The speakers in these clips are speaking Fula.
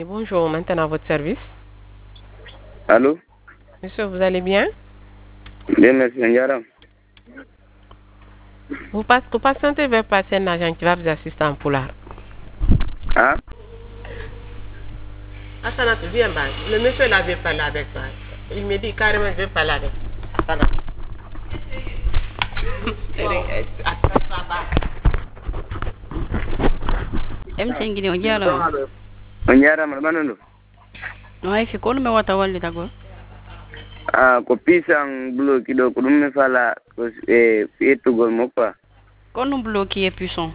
Bonjour, maintenant à votre service. Allô? Monsieur, vous allez bien? Bien, merci, Ndiara. Vous patientez vers passer un agent qui va vous assister en poulard. Ah? Asana, tu viens, bas. Le monsieur là veut parler avec toi. Il me dit carrément, je veux parler avec toi. Asana. emsengini o jalo Ndiara, manando. no ay fi ko me wata walli tago Ko pisang bloki do ko dum me fala ko etugol mo pa. ko no bloki e puissant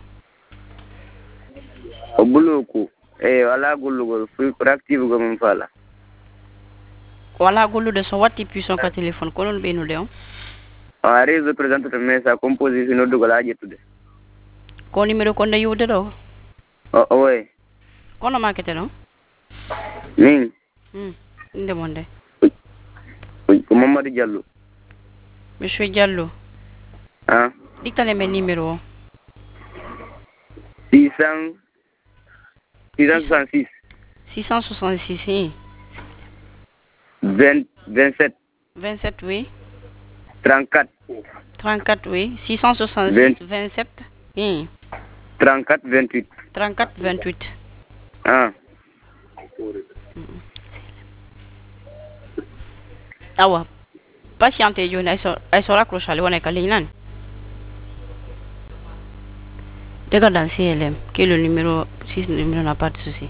O bloku wala gulugol fu active go mo fala. wala gollude so watti puissant ka téléphone ko non beenude on Réseau présente to mesa composition no dugol ajetude. ko numéro ko nde yude do Oui. kono makete no Min. inde monde Ko Mamadou Diallo. monsieur Diallo Ah? dictale me numéro 666 666 27 27 oui 34 34 oui 666 27 34 28 34 28 ah awa patiente joni ay so raccroche ale wona ka linan Regarde dans CLM, qui est le numéro 6, le numéro n'a pas de souci.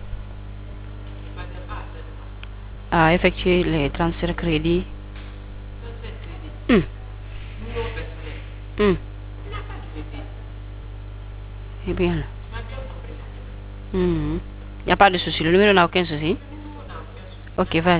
À effectuer les transferts crédits. Eh bien. Il n'y a pas de souci. Le numéro n'a aucun souci. Ok, vas-y.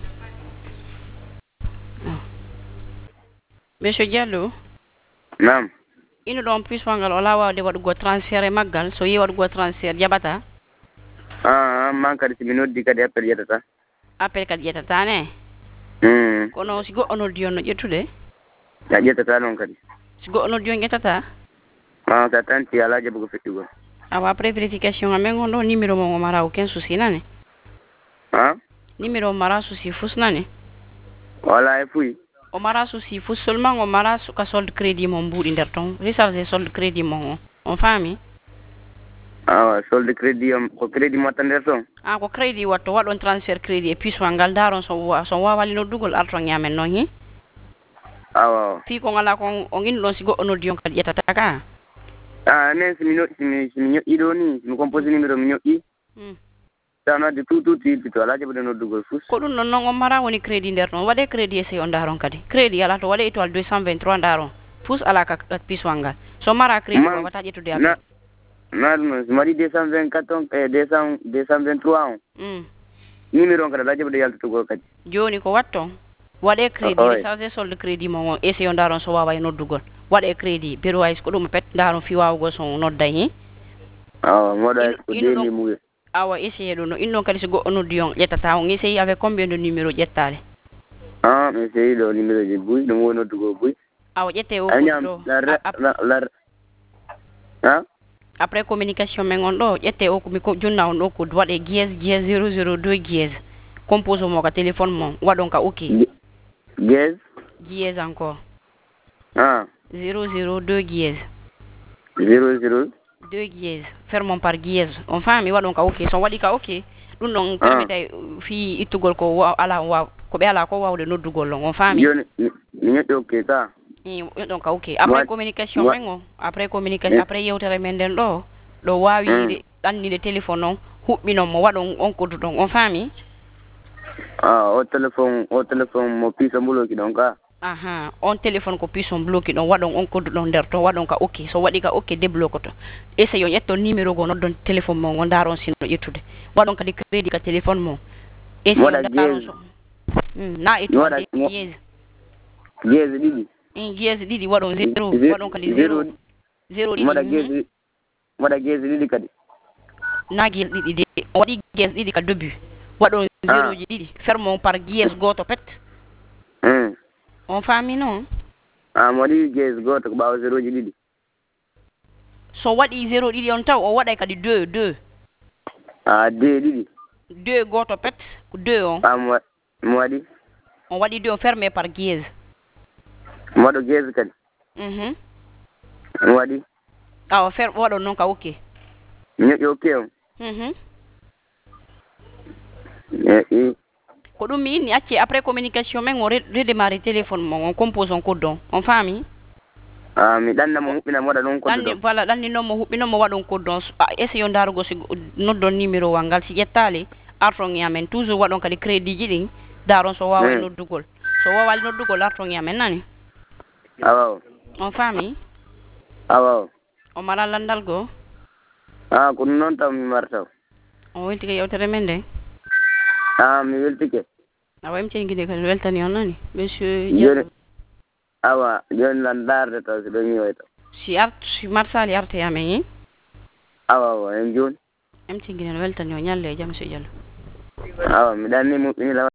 Monsieur Diallo. Naam. Ino ɗon plus wangal o lawade waɗugo transfert maggal so yi waɗugo transfert jaɓata man kadi simi noddi kadi appel ƴettata appel kadi ƴettata ne kono si goɗɗo noddi on no ƴettude a ƴettata ɗon kadi si goɗɗo noddi on ƴettata sa tanti ala jaɓugo feƴƴugol awa après vérification amen on ɗo numéro mo o mara aucun souci nane numéro o mara souci fus nane wala e fuyi o mara souci fus seulement o mara suka solde crédit mo mbuuɗi nder ton rechargé solde crédit mo on faami awa solde crédit ko crédit mo watta nder ton ko crédit watto waɗon transfert crédit e puissant ngal daron so wawali noddugol arton ñamen noon hi awa fi ko ngala ko o ginno ɗon si goɗɗo noddi on kadi ƴettata ka nen simi ñoƴƴi ɗo ni simi composé numéro mi ñoƴƴi tan wadde tout to ala jaɓude noddugol fus ko ɗum noon noon on mara woni crédit nder ton waɗe crédit essay on daron kadi crédit ala to waɗe étoile 223 daron fus ala ka puissant ngal so mara crédit wawata ƴettude appel na ɗum noon somi waɗi 224 on 223 on numéro on kadi ala jaɓude yaltotugol kadi joni ko watton waɗe crédit rechargé solde crédit mo on essay on daron so wawa e noddugol waɗe crédit berois ko ɗum pet daron fi wawugol so nodday hi awa moɗa ko deni muye awa essayé ɗum no innon kadi so goɗɗo noddi on ƴettata on essayi avec combien de numéro ƴettade mi essayi ɗo numéro ji buy ɗum woni noddugo buy awa ƴette o ɗo après communication men on ɗo ƴette o komi junna on ɗo ko waɗe guies 002 guies compose mo ka téléphone mon waɗon ka ok guies encore 002 guies 2 guies fermon par guies on faami waɗon ka ok so waɗi ka ok ɗum ɗon permete fi ittugol ko ala ko ɓe ala ko wawde noddugol on faami joni mi ñoƴƴi ok ka ɗon ka ok après communication men o après communication après yewtere men nden ɗo wawi ɗannide téléphone on huɓɓinon mo waɗon on koddu ɗon on faami o téléphone mo piisa mbuloki ɗon ka on téléphone ko puissant bloqué ɗon waɗon on koddu ɗon nder to waɗon ka ok so waɗi ka ok débloque to essaye on ƴetton numéro go noddon téléphone mon on daron sinno ƴettude waɗon kadi crédit ka téléphone mon essaye on daron so na étoile guies ɗiɗi guies ɗiɗi waɗon 0 waɗon kadi 0 ɗiɗi waɗa guies ɗiɗi kadi na guies ɗiɗi de o waɗi guies ɗiɗi ka début waɗon 0 ji ɗiɗi fermon par guies goto pet on faami noon mo waɗi guies goto ko ɓaawa 0 ji ɗiɗi so waɗi 0 ɗiɗi on taw o waɗay kadi 2 2 ɗiɗi 2 goto pet ko 2 on mo waɗi on waɗi 2 on fermé par guise mo waɗo guise kadi mo waɗi awa waɗon noon ka ok mi ñoƴƴi ok on ko ɗum mi inni acci après communication men on redémarrer téléphone mon on compose on code on faami mi ɗannamo huɓɓinamo waɗa ɗon code ɗon voilà ɗanninomo huɓɓinomo waɗon code on essayon darugo si noddon numéro wal ngal si ƴettali arton yamen toujours waɗon kadi crédit ji ɗin daron so wawa noddugol so wawali noddugol arton yamen nani awaw on faami awaw o mala landal go ko ɗum noon taw mi martaw on weltike yewtere men nde mi weltike awa mi cengide kadi weltani on nani monsieur joni awa joni lan darde taw so ɗo ñiwoy taw si marsali arte yamen awa en joni em cengide no weltani o ñalle e jaam so Diallo awa mi ɗanni muɓɓini lawa